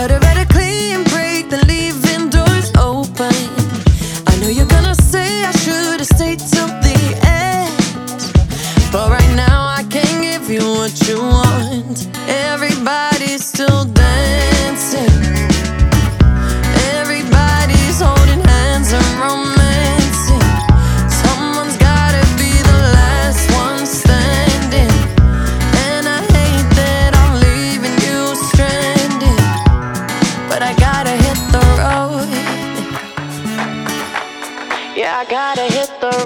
Better clean break than leaving doors open. I know you're gonna say I should've stayed till the end, but right now I can't give you what you want. Everybody's still dancing, everybody's holding hands and romancing. Someone's gotta be the last one standing, and I hate that I'm leaving you stranded, but I gotta hit the road. Yeah, I gotta hit the